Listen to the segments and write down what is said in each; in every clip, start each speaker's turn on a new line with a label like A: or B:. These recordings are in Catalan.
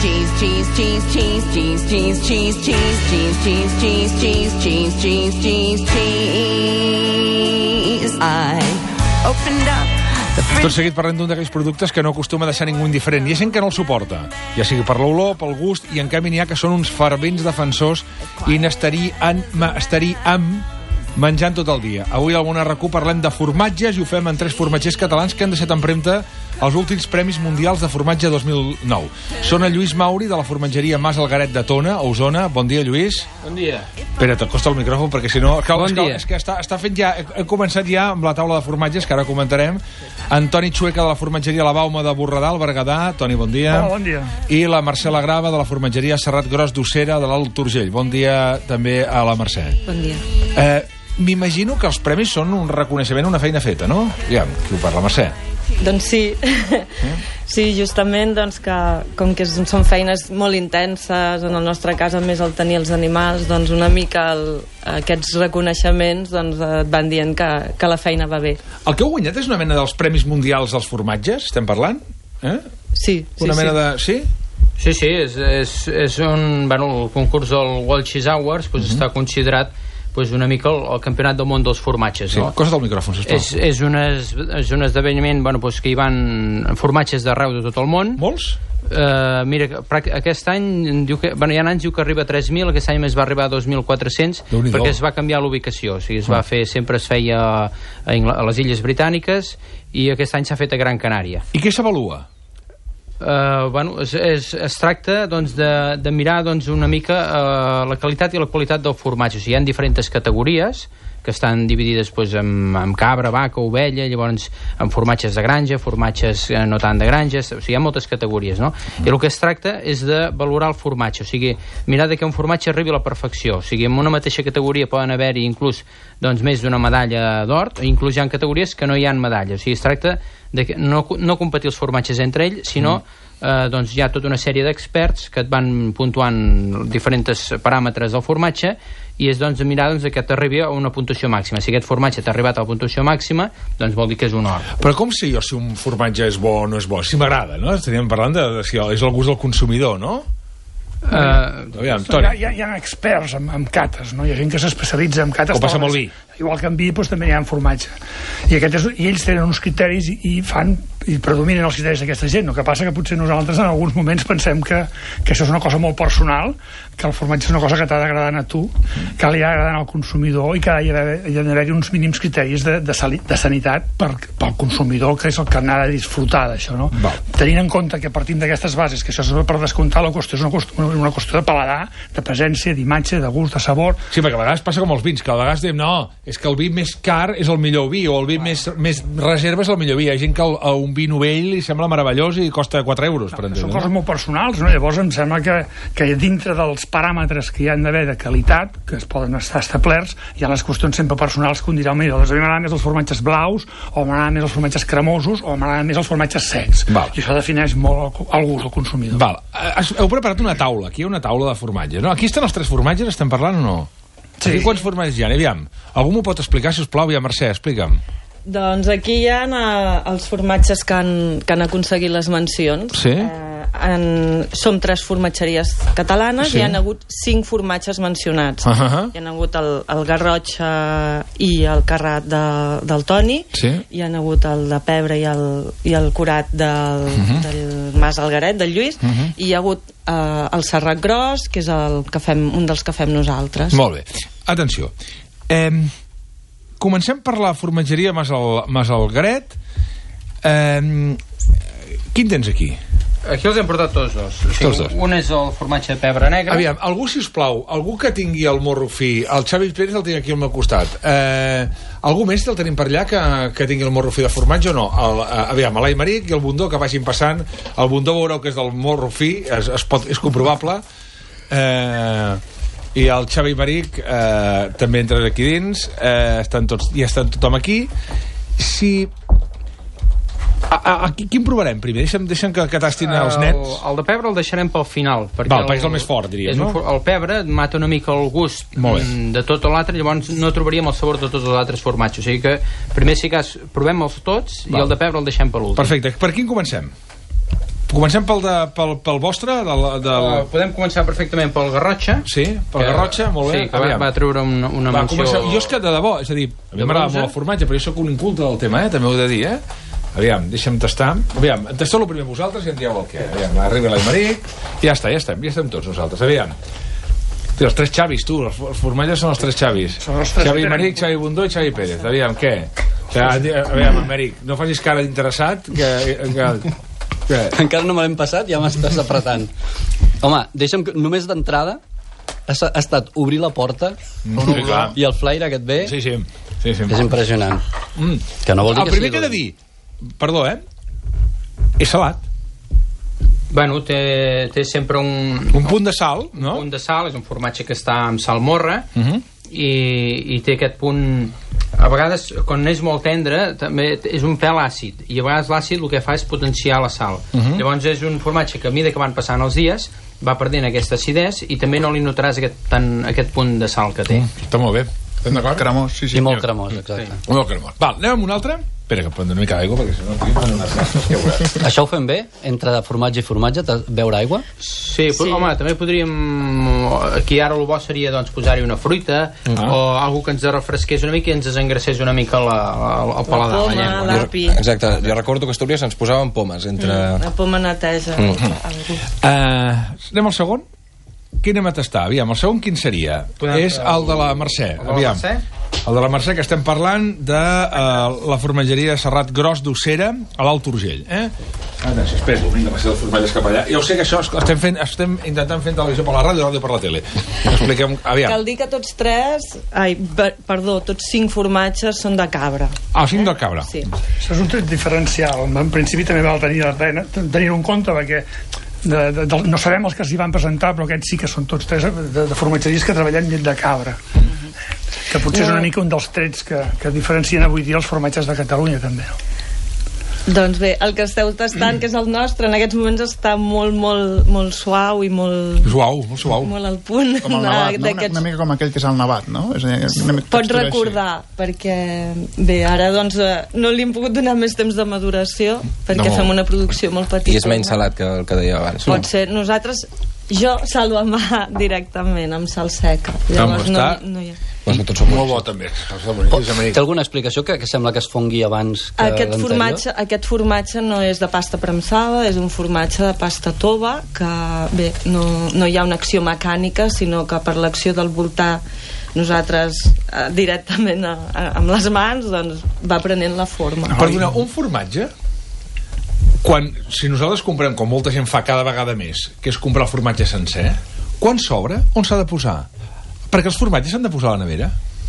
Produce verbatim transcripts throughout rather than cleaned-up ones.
A: cheese, cheese, cheese, cheese, cheese, cheese, cheese, cheese, cheese, cheese, cheese, cheese, cheese, cheese, cheese, cheese. I opened up.
B: Tot seguit parlem d'un d'aquells productes que no acostuma a deixar ningú indiferent. Hi ha gent que no el suporta, ja sigui per l'olor, pel gust, i en canvi n'hi ha que són uns fervents defensors i n'estaríem menjant tot el dia. Avui al Món R Q parlem de formatges i ho fem en tres formatgers catalans que han deixat empremta els últims Premis Mundials de Formatge dos mil nou. Són el Lluís Mauri, de la formatgeria Mas Algaret de Tona, a Osona. Bon dia, Lluís.
C: Bon dia.
B: Espera, t'acosta el micròfon, perquè si no... Cal,
C: bon
B: cal,
C: dia.
B: És que està, està fent ja... He començat ja amb la taula de formatges, que ara comentarem. Antoni Xueca, de la formatgeria La Bauma de Borredà, al Berguedà. Toni, bon dia.
D: Hola, bon dia.
B: I la Mercè Lagrava, de la formatgeria Serrat Gros d'Ossera, de l'Alt Urgell. Bon dia també a la Mercè.
E: Bon dia.
B: Eh, M'imagino que els premis són un reconeixement, una feina feta, no? Aviam, qui ho parla, Mercè?
E: Doncs sí, sí, justament doncs que com que són feines molt intenses, en el nostre cas a més el tenir els animals, doncs una mica el, aquests reconeixements doncs et van dient que, que la feina va bé.
B: El que heu guanyat és una mena dels Premis Mundials dels formatges, estem parlant? Eh?
E: Sí, sí,
B: Una mena
E: sí.
B: de... Sí?
C: Sí, sí, és, és, és un... Bueno, el concurs del World Cheese Awards pues, mm-hmm. està considerat pues, una mica el, el campionat del món dels formatges.
B: Sí,
C: no?
B: cosa del micròfon, sisplau.
C: És, és, un, es, és un esdeveniment bueno, pues, que hi van formatges d'arreu de tot el món.
B: Molts?
C: Uh, mira, aquest any diu que, bueno, hi ha anys diu que arriba a tres mil, aquest any més va arribar a dos mil quatre-cents perquè es va canviar l'ubicació, o sigui, es va fer, sempre es feia a, Ingl- a les Illes Britàniques i aquest any s'ha fet a Gran Canària.
B: I què s'avalua?
C: Uh, bueno, es, es, es tracta doncs, de, de mirar doncs, una mica uh, la qualitat i la qualitat del formatge. O sigui, hi ha diferents categories que estan dividides doncs, en, en cabra, vaca, ovella, llavors en formatges de granja, formatges eh, no tant de granges, o sigui, hi ha moltes categories, no? I el que es tracta és de valorar el formatge, o sigui, mirar de que un formatge arribi a la perfecció, o sigui, en una mateixa categoria poden haver-hi inclús doncs, més d'una medalla d'or, inclús hi ha categories que no hi ha medalla, o sigui, es tracta de que no, no competir els formatges entre ells, sinó eh, doncs hi ha tota una sèrie d'experts que et van puntuant diferents paràmetres del formatge i és doncs, de mirar doncs, que t'arribi a una puntuació màxima. Si aquest formatge t'ha arribat a la puntuació màxima, doncs vol dir que és un or.
B: Però com sé jo si un formatge és bo o no és bo? Si m'agrada, no? Estaríem parlant de, de si és el gust del consumidor, no?
C: Uh,
B: Aviam,
D: Hi
B: Toni.
D: ha, hi ha, hi ha experts en, en cates, no? Hi ha gent que s'especialitza en cates.
B: Com passa amb el vi.
D: Igual que en vi, doncs, també hi ha en formatge. I, aquest és, i ells tenen uns criteris i, i fan i predominen els criteris d'aquesta gent. El que passa que potser nosaltres en alguns moments pensem que, que això és una cosa molt personal, que el formatge és una cosa que t'ha d'agradar a tu, que li ha d'agradar al consumidor i que hi ha d'haver-hi uns mínims criteris de, de, sali, de sanitat per, pel consumidor, que és el que n'ha de disfrutar d'això, no?
B: Val.
D: Tenint en compte que partim d'aquestes bases, que això és per descomptar la qüestió, és una qüestió, una qüestió de paladar, de presència, d'imatge, de gust, de sabor.
B: Sí, perquè a vegades passa com els vins, que a vegades diem, no, és que el vi més car és el millor vi, o el vi més, més reserva és el millor vi. Hi ha gent que el, a un vi novell li sembla meravellós i costa quatre euros, per
D: No,
B: entendre.
D: són coses molt personals, no? Llavors em sembla que, que dintre dels paràmetres que hi han d'haver de qualitat, que es poden estar establerts, hi ha les qüestions sempre personals que un dirà, mira, a mi m'agraden més els formatges blaus, o m'agraden més els formatges cremosos, o m'agraden més els formatges secs.
B: Val.
D: I això defineix molt el, el gust del consumidor.
B: Val. Heu preparat una taula, aquí hi ha una taula de formatges, no? Aquí estan els tres formatges, estem parlant o no?
D: Sí.
B: Aquí quants formatges hi ha? Aviam, algú m'ho pot explicar, si us plau? Aviam, Mercè, explica'm.
E: Doncs aquí hi ha eh, els formatges que han, que han aconseguit les mencions.
B: Sí.
E: Eh, en, som tres formatgeries catalanes
B: Sí.
E: i hi ha hagut cinc formatges mencionats.
B: Uh -huh.
E: Hi ha hagut el, el Garrotxa i el Carrat de, del Toni,
B: Sí.
E: hi ha hagut el de Pebre i el, i el Curat del,
B: Uh -huh.
E: del Mas Algaret, del Lluís,
B: Uh -huh.
E: i hi ha hagut eh, el Serrat Gros, que és el que fem, un dels que fem nosaltres.
B: Molt bé. Atenció. Eh, comencem per la formatgeria Mas, Al, Mas Algaret. Eh, quin tens aquí?
C: aquí els hem portat tots dos. O sigui,
B: Tots dos.
C: un és el formatge de pebre negre.
B: Aviam, algú, si us plau, algú que tingui el morro fi, el Xavi Pérez el tinc aquí al meu costat, eh, algú més el tenim per allà que, que tingui el morro fi de formatge o no? El, eh, aviam, l'Aimeric i el Bundó que vagin passant, el Bundó veureu que és del morro fi, es, es pot, és comprovable, eh, i el Xavi Maric eh, també entra aquí dins, eh, estan tots, ja estan tothom aquí. Si A, a, a, quin provarem primer? Deixa'm, deixa'm que, que tastin els nets.
C: El, el de pebre el deixarem pel final. Perquè
B: Val, perquè és el més fort, diríem,
C: és
B: no?
C: Un, el pebre et mata una mica el gust
B: mm,
C: de tot l'altre, llavors no trobaríem el sabor de tots els altres formatges. O sigui que primer, si cas, provem-els tots. Val. I el de pebre el deixem per l'últim.
B: Perfecte. Per quin comencem? Comencem pel, de, pel, pel vostre? Del, del...
C: Uh, podem començar perfectament pel Garrotxa.
B: Sí, pel
C: que,
B: Garrotxa, molt bé.
C: Sí, que va, va treure una, una
B: va,
C: menció...
B: Començar... Jo és que, de debò, és a dir, a mi m'agrada molt el formatge, però jo soc un inculte del tema, eh? També ho he de dir, eh? Aviam, deixa'm tastar. Aviam, tasteu-lo primer vosaltres i en dieu el què. Aviam, arriba l'Aimeric, i ja està, ja estem, ja estem tots nosaltres. Aviam. Tio, els tres Xavis, tu, els formatges són els tres Xavis. Xavi Aimeric, Xavi Bundó i Xavi Pérez. Aviam, què? O sigui, aviam, Aimeric, no facis cara d'interessat, que... que... que...
F: Encara no me l'hem passat, ja m'estàs apretant. Home, deixa'm que només d'entrada ha, ha estat obrir la porta
B: sí, clar.
F: I el flaire que et ve
B: sí, sí. Sí, sí.
F: és impressionant.
B: Mm.
F: Que no vol dir
B: el
F: que
B: primer que he de dir, perdó, eh? És salat.
C: Bueno, té, té sempre un...
B: Un punt de sal, no?
C: Un punt de sal, és un formatge que està amb salmorra, uh -huh. i, i té aquest punt... A vegades, quan és molt tendre, també és un pèl àcid, i a vegades l'àcid el que fa és potenciar la sal. Uh -huh. Llavors és un formatge que a mesura que van passant els dies va perdent aquesta acidesa i també no li notaràs aquest, tant, aquest punt de sal que té.
B: Mm, està molt bé. Estem d'acord?
G: Cremós, sí, sí.
F: I molt cremós, exacte.
B: Sí. Molt cremós. Val, anem amb un altre? Espera, que prendré una mica d'aigua, perquè si no aquí fan unes grasses que veuràs.
F: Això ho fem bé? Entre formatge i formatge, beure aigua?
C: Sí, sí. Home, també podríem... Aquí ara el bo seria doncs, posar-hi una fruita, ah. o algo que ens refresqués una mica i ens desengrassés una mica la, la, el paladar,
E: la, poma,
C: la llengua.
E: l'api.
H: Exacte, jo recordo que a Astúries ens posàvem pomes entre...
E: Mm, la poma neteja.
B: Mm. Uh, anem al segon? Qui anem a tastar? Aviam, el segon quin seria? Podem és el de la Mercè.
C: El de la
B: Aviam.
C: Mercè?
B: El de la Mercè, que estem parlant de uh, la formatgeria Serrat Gros d'Ossera a l'Alt Urgell, eh? Atenció, espera, vinga, passi les formatges cap allà. Ja ho sé que això estem, fent, estem intentant fer televisió per la ràdio i ràdio per la tele. Expliquem, aviam.
E: Cal dir que tots tres, ai, perdó, tots cinc formatges són de cabra.
B: Ah, cinc de cabra.
E: Sí.
D: Això és un tret diferencial. En principi també val tenir la pena tenir-ho en compte, perquè de, de, de, no sabem els que s'hi van presentar, però aquests sí que són tots tres de, de formatgeries que treballen llet de cabra. Que potser és una mica un dels trets que, que diferencien avui dia els formatges de Catalunya, també.
E: Doncs bé, el que esteu tastant, que és el nostre, en aquests moments està molt, molt, molt suau i molt...
B: Suau, molt suau.
E: Molt al punt.
G: Com el nevat, no? Una, una mica com aquell que és el nevat, no? És una
E: Pots recordar, així. Perquè... Bé, ara doncs no li hem pogut donar més temps de maduració, perquè no. Fem una producció molt petita.
H: I és menys salat que el que deia abans.
E: Pot ser. Nosaltres... Jo salo a mà directament, amb sal seca. Llavors no, no hi ha...
B: Doncs que tots són molt bo, també.
F: Té alguna explicació que, que sembla que es fongui abans que
E: aquest formatge, aquest formatge no és de pasta premsada, és un formatge de pasta tova, que bé, no, no hi ha una acció mecànica, sinó que per l'acció del voltar nosaltres eh, directament a, a, amb les mans doncs, va prenent la forma.
B: Perdona, un formatge, quan, si nosaltres comprem, com molta gent fa cada vegada més, que és comprar el formatge sencer, quan s'obre, on s'ha de posar? Perquè els formatges s'han de posar a la nevera?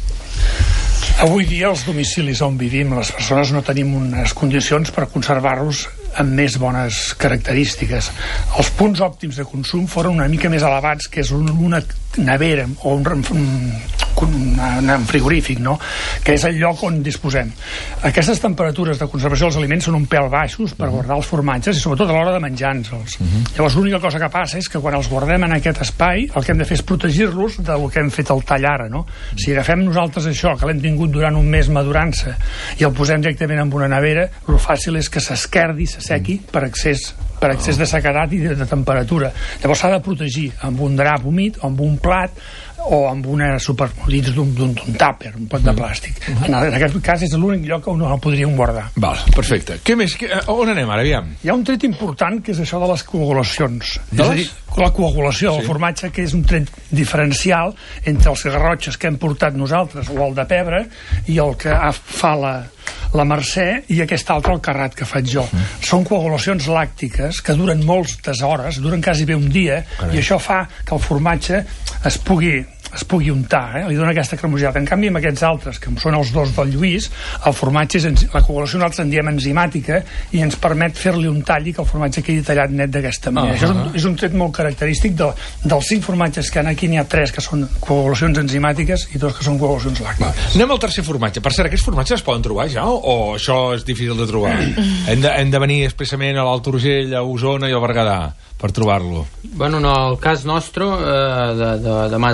D: Avui dia, als domicilis on vivim, les persones no tenim unes condicions per conservar-los amb més bones característiques. Els punts òptims de consum foren una mica més elevats, que és una nevera o un, un, un, un frigorífic, no? Que és el lloc on disposem. Aquestes temperatures de conservació dels aliments són un pèl baixos per guardar els formatges i sobretot a l'hora de menjar-los. Uh -huh. Llavors l'única cosa que passa és que quan els guardem en aquest espai el que hem de fer és protegir-los del que hem fet al tall ara, no? Si agafem nosaltres això, que l'hem tingut durant un mes madurant-se, i el posem directament en una nevera, el fàcil és que s'esquerdi, s'assequi per excés per excés de sequedat i de, de temperatura. Llavors s'ha de protegir amb un drap humit o amb un plat o amb una super dins d'un tàper, un pot de plàstic. Uh-huh. en, en aquest cas és l'únic lloc on no el podríem guardar.
B: Val, perfecte. Què més? Que, on anem ara, aviam?
D: Hi ha un tret important que és això de les coagulacions. És a dir, la coagulació del sí. formatge, que és un tret diferencial entre els garrotxes que hem portat nosaltres o el de pebre i el que fa la la Mercè i aquest altre, el Carrat, que faig jo. Mm. Són coagulacions làctiques que duren moltes hores, duren quasi bé un dia, Carai. I això fa que el formatge es pugui es pugui untar, eh? Li dona aquesta cremositat. En canvi, amb aquests altres, que són els dos del Lluís, el formatge és, la coagulació nosaltres en diem enzimàtica i ens permet fer-li un tall i que el formatge quedi tallat net d'aquesta manera. Uh -huh. Això és un, és un tret molt característic de, dels cinc formatges que aquí n'hi ha tres que són coagulacions enzimàtiques i dos que són coagulacions làctiques.
B: Anem al tercer formatge. Per cert, aquests formatges es poden trobar ja o, o això és difícil de trobar? hem, de, hem de venir expressament a l'Alt Urgell, a Osona i al Berguedà per trobar-lo.
C: Bueno, en el cas nostre, eh, de, de, de Mas al Gret,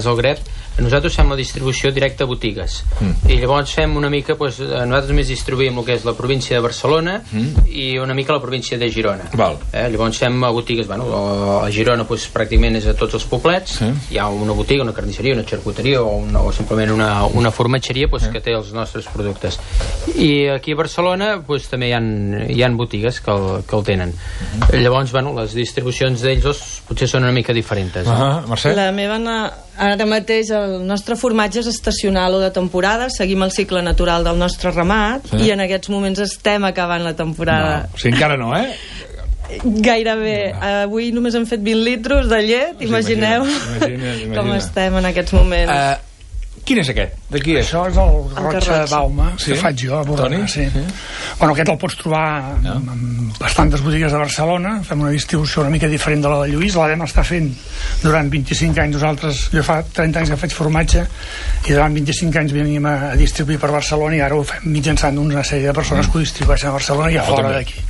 C: nosaltres fem la distribució directa a botigues mm. i llavors fem una mica, doncs, nosaltres només distribuïm el que és la província de Barcelona mm. i una mica la província de Girona.
B: Val.
C: Eh? Llavors fem a botigues, bueno, a Girona doncs, pràcticament és a tots els poblets, sí. Hi ha una botiga, una carnisseria, una xarcuteria o, una, o simplement una, una formatgeria doncs, sí. que té els nostres productes. I aquí a Barcelona doncs, també hi ha, hi ha botigues que el, que el tenen. Mm. Llavors, bueno, les distribucions d'ells dos potser són una mica diferents. Eh?
B: Uh-huh. Mercè?
E: La meva, ara mateix, el nostre formatge és estacional o de temporada, seguim el cicle natural del nostre ramat, sí. I en aquests moments estem acabant la temporada.
B: No, sí, encara no, eh?
E: Gairebé. Avui només hem fet vint litres de llet, sí, imagineu
B: imagina, imagina, imagina.
E: com estem en aquests moments.
B: Uh, quin és aquest? De qui és?
D: Això és el garrotxa Bauma,
B: sí?
D: que faig jo a Borrona.
B: Sí.
D: Sí. Bueno, aquest el pots trobar no. en, en bastantes botigues de Barcelona. Fem una distribució una mica diferent de la de Lluís. La vam estar fent durant vint-i-cinc anys nosaltres. Jo fa trenta anys que faig formatge i durant vint-i-cinc anys veníem a, a distribuir per Barcelona i ara ho fem mitjançant una sèrie de persones mm. que ho distribueixen a Barcelona i a fora d'aquí.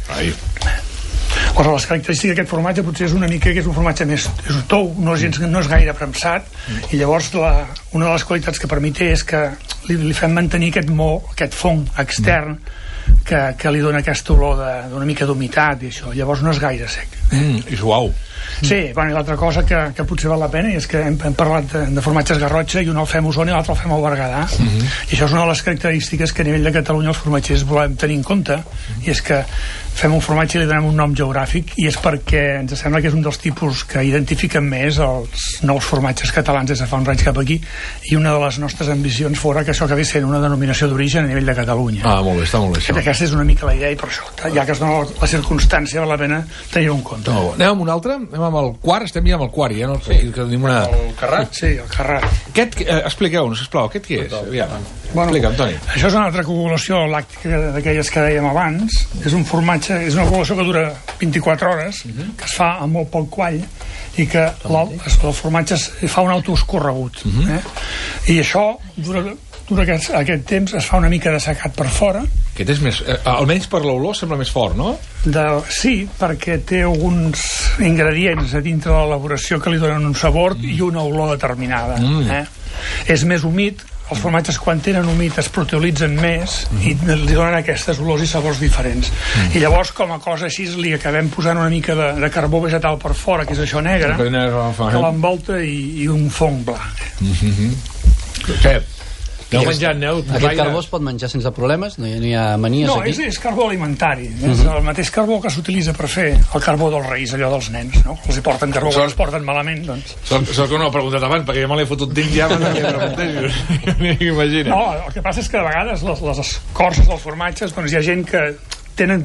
D: Llavors, les característiques d'aquest formatge potser és una mica que és un formatge més és un tou, no és, gens, no és gaire premsat mm. i llavors la, una de les qualitats que per mi té és que li, li fem mantenir aquest mo, aquest fong extern mm. que, que li dona aquesta olor d'una mica d'humitat i això, llavors no és gaire sec.
B: Mm, I suau.
D: Sí, bueno, i l'altra cosa que, que potser val la pena és que hem, hem parlat de, de formatges Garrotxa i un el fem a Osona i l'altre el fem al Berguedà mm-hmm. i això és una de les característiques que a nivell de Catalunya els formatgers volem tenir en compte mm-hmm. i és que fem un formatge i li donem un nom geogràfic i és perquè ens sembla que és un dels tipus que identifiquen més els nous formatges catalans des de fa uns anys cap aquí i una de les nostres ambicions fora que això acabés sent una denominació d'origen a nivell de Catalunya.
B: Ah, molt bé, està molt bé això.
D: Aquesta és una mica la idea i per això, ja que es dona la circumstància val la pena tenir-ho en compte.
B: No, anem amb un altre? Anem amb el quart? Estem ja amb el quart, ja no? Sí. Que tenim una...
C: El carrat?
D: Sí, el carrat.
B: Aquest, eh, expliqueu-nos, sisplau, aquest què és? Aviam.
D: Bueno,
B: explica'm, Toni.
D: Això és una altra coagulació làctica d'aquelles que dèiem abans. És un formatge, és una coagulació que dura vint-i-quatre hores, uh-huh. que es fa amb molt poc quall i que el, el formatge es, fa un autoescorregut. Uh-huh. eh? I això dura, dura aquest, aquest temps, es fa una mica de secat per fora.
B: Aquest és més, eh, almenys per l'olor sembla més fort, no?
D: De, sí, perquè té alguns ingredients a dintre de l'elaboració que li donen un sabor mm. i una olor determinada. Mm. Eh? És més humit, els formatges quan tenen humit es proteolitzen més mm. i li donen aquestes olors i sabors diferents. Mm. I llavors, com a cosa així, li acabem posant una mica de, de carbó vegetal per fora, que és això negre, que l'envolta i, i un fong blanc.
B: Mm-hmm. Què? Aneu menjant, aneu...
F: Aquest carbó es pot menjar sense problemes? No hi ha, no hi ha manies
D: no,
F: aquí?
D: No, és, és carbó alimentari. Uh-huh. És el mateix carbó que s'utilitza per fer el carbó dels reis, allò dels nens, no? Els hi porten carbó, quan els porten malament, doncs...
B: Sort, sort que no ho he preguntat abans, perquè ja me l'he fotut dins ja, però no m'hi preguntés. Imagina.
D: No, el que passa és que de vegades les, les escorces dels formatges, doncs hi ha gent que tenen...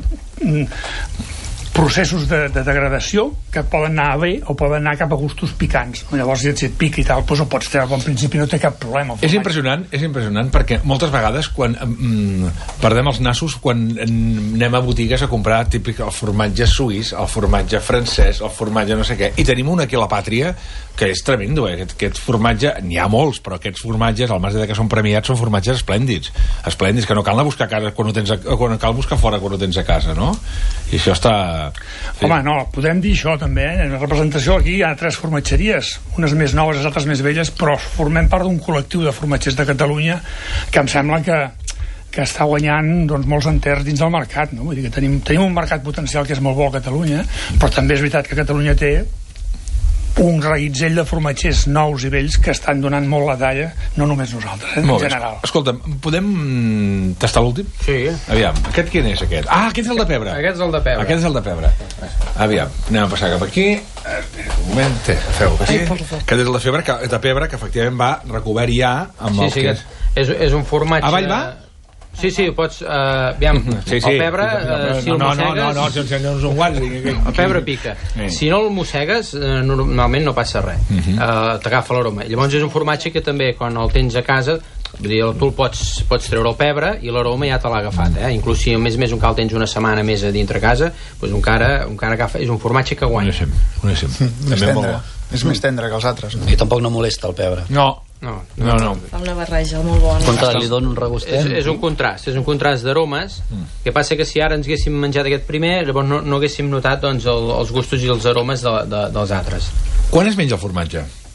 D: Mm, processos de, de degradació que poden anar a bé o poden anar cap a gustos picants. Llavors, si et pica i tal, doncs ho pots treure, però en principi no té cap problema.
B: És impressionant, és impressionant perquè moltes vegades quan mm, perdem els nassos quan anem a botigues a comprar típic el formatge suís, el formatge francès, el formatge no sé què, i tenim un aquí a la pàtria que és tremendo, eh? aquest, aquest formatge, n'hi ha molts, però aquests formatges, al marge de que són premiats, són formatges esplèndids, esplèndids, que no cal anar a buscar a casa quan ho tens a, quan cal buscar fora quan ho tens a casa, no? I això està...
D: Sí. Home, no, podem dir això també, eh? En la representació aquí hi ha tres formatgeries, unes més noves, les altres més velles, però formem part d'un col·lectiu de formatgers de Catalunya que em sembla que que està guanyant doncs, molts enters dins del mercat, no? Vull dir que tenim, tenim un mercat potencial que és molt bo a Catalunya, però també és veritat que Catalunya té un reguitzell de formatgers nous i vells que estan donant molt la talla, no només nosaltres, eh, en general.
B: Escolta, podem tastar l'últim?
C: Sí.
B: Aviam, aquest quin és aquest? Ah, aquest és el de pebre.
C: Aquest és el de pebre.
B: Aquest és el de pebre. Aviam, anem a passar cap aquí. Un moment, té, feu aquí. Aquest és el de pebre, que, de pebre, que efectivament va recobert ja amb
C: sí,
B: el
C: sí,
B: que...
C: És, és un formatge...
B: Avall va?
C: Sí, sí, pots... Uh, aviam, sí, sí. El pebre, uh, si el
B: no,
C: mossegues...
B: No, no, no, si ens un guants...
C: El pebre pica. Sí. Si no el mossegues, uh, normalment no passa res. Uh -huh. uh, T'agafa l'aroma. Llavors és un formatge que també, quan el tens a casa, vull dir, tu el pots, pots treure el pebre i l'aroma ja te l'ha agafat. Eh? Inclús si a més més un cal tens una setmana més a dintre casa, doncs encara, encara agafa... És un formatge que guanya.
B: Coneixem, coneixem.
G: Mm, més tendre. És més tendre que els altres. No?
F: I tampoc no molesta el pebre.
B: No.
C: No,
B: no, no.
E: Fa una barreja molt bona.
F: Contra li dona un regustet.
C: És, és un contrast, és un contrast d'aromes. Mm. Que passa que si ara ens haguéssim menjat aquest primer, llavors no, no haguéssim notat doncs, el, els gustos i els aromes de, de, dels altres.
B: Quan es menja el formatge?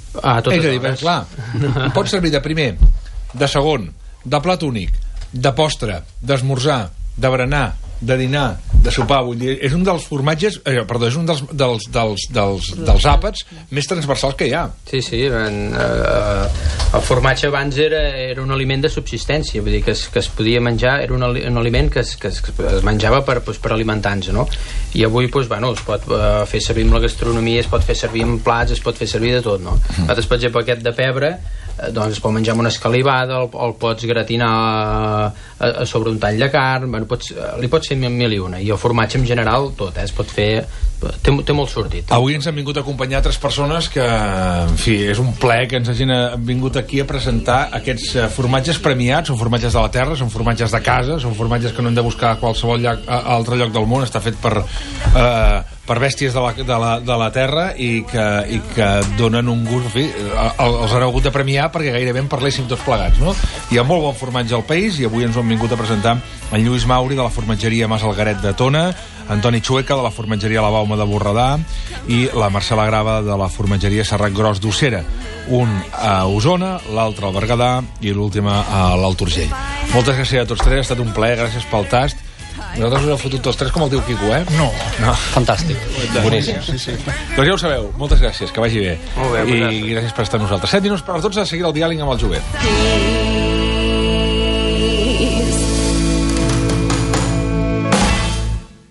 C: A totes
B: És a dir,
C: hores.
B: clar, pot servir de primer, de segon, de plat únic, de postre, d'esmorzar, de berenar, de dinar, de sopar, vull dir, és un dels formatges, eh, perdó, és un dels, dels, dels, dels, dels àpats més transversals que hi ha.
C: Sí, sí, en, eh, el formatge abans era, era un aliment de subsistència, vull dir que es, que es podia menjar, era un, un aliment que es, que es, que es menjava per, doncs, per alimentar-nos, no? I avui, doncs, bueno, es pot eh, fer servir amb la gastronomia, es pot fer servir en plats, es pot fer servir de tot, no? Mm. Nosaltres, per exemple, aquest de pebre, eh, doncs es pot menjar amb una escalivada, el, el pots gratinar a, a, sobre un tall de carn, bueno, pots, li pots fer mil i una, i el formatge en general tot, eh, es pot fer, té, té molt sortit.
B: Avui ens han vingut a acompanyar tres persones que, en fi, és un plaer que ens hagin vingut aquí a presentar aquests formatges premiats, són formatges de la terra, són formatges de casa, són formatges que no hem de buscar a qualsevol lloc, a altre lloc del món, està fet per eh, per bèsties de la, de la, de la terra i que, i que donen un gust, en fi, els han hagut de premiar perquè gairebé en parléssim tots plegats, no? Hi ha molt bon formatge al país i avui ens ho han vingut a presentar en Lluís Mauri de la formatgeria Mas Algaret de Tona, Antoni Chueca de la formatgeria La Bauma de Borredà i la Marcela Grava de la formatgeria Serrat Gros d'Ossera, un a Osona, l'altre al Berguedà i l'última a l'Alt Urgell. Moltes gràcies a tots tres, ha estat un plaer, gràcies pel tast. Nosaltres us heu fotut tots tres com el diu Quico, eh?
G: No.
B: No.
F: Fantàstic.
B: Boníssim. Sí, sí. Doncs ja ho sabeu. Moltes gràcies, que vagi bé.
C: Molt bé,
B: I gràcies per estar amb nosaltres. set minuts per a tots a seguir el diàleg amb el jovent.